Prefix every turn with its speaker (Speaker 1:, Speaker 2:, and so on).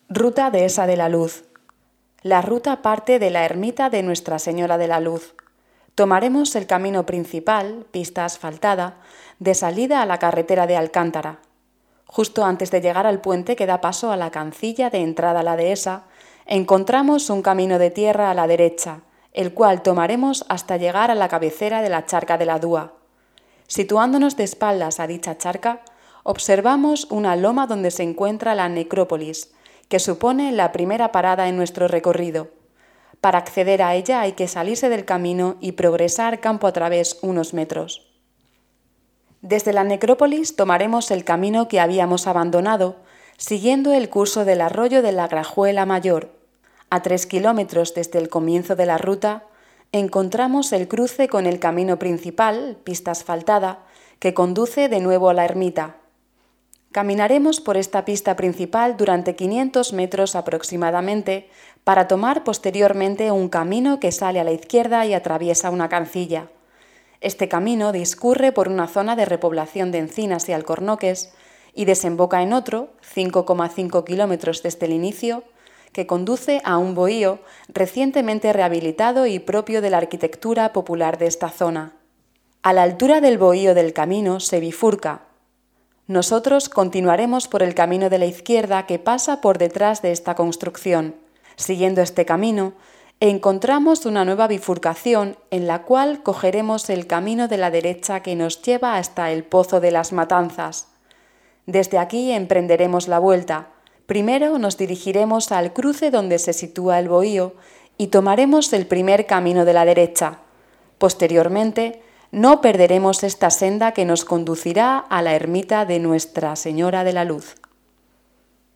Speaker 1: Ruta Dehesa de la Luz. La ruta parte de la ermita de Nuestra Señora de la Luz. Tomaremos el camino principal, pista asfaltada, de salida a la carretera de Alcántara. Justo antes de llegar al puente que da paso a la cancilla de entrada a la dehesa, encontramos un camino de tierra a la derecha, el cual tomaremos hasta llegar a la cabecera de la charca de la Dúa. Situándonos de espaldas a dicha charca, observamos una loma donde se encuentra la necrópolis, que supone la primera parada en nuestro recorrido. Para acceder a ella hay que salirse del camino y progresar campo a través unos metros. Desde la necrópolis tomaremos el camino que habíamos abandonado, siguiendo el curso del arroyo de la Grajuela Mayor. A 3 kilómetros desde el comienzo de la ruta, encontramos el cruce con el camino principal, pista asfaltada, que conduce de nuevo a la ermita. Caminaremos por esta pista principal durante 500 metros aproximadamente para tomar posteriormente un camino que sale a la izquierda y atraviesa una cancilla. Este camino discurre por una zona de repoblación de encinas y alcornoques y desemboca en otro, 5,5 kilómetros desde el inicio, que conduce a un bohío recientemente rehabilitado y propio de la arquitectura popular de esta zona. A la altura del bohío del camino se bifurca. Nosotros continuaremos por el camino de la izquierda que pasa por detrás de esta construcción. Siguiendo este camino, encontramos una nueva bifurcación en la cual cogeremos el camino de la derecha que nos lleva hasta el Pozo de las Matanzas. Desde aquí emprenderemos la vuelta. Primero nos dirigiremos al cruce donde se sitúa el bohío y tomaremos el primer camino de la derecha. Posteriormente, no perderemos esta senda que nos conducirá a la ermita de Nuestra Señora de la Luz.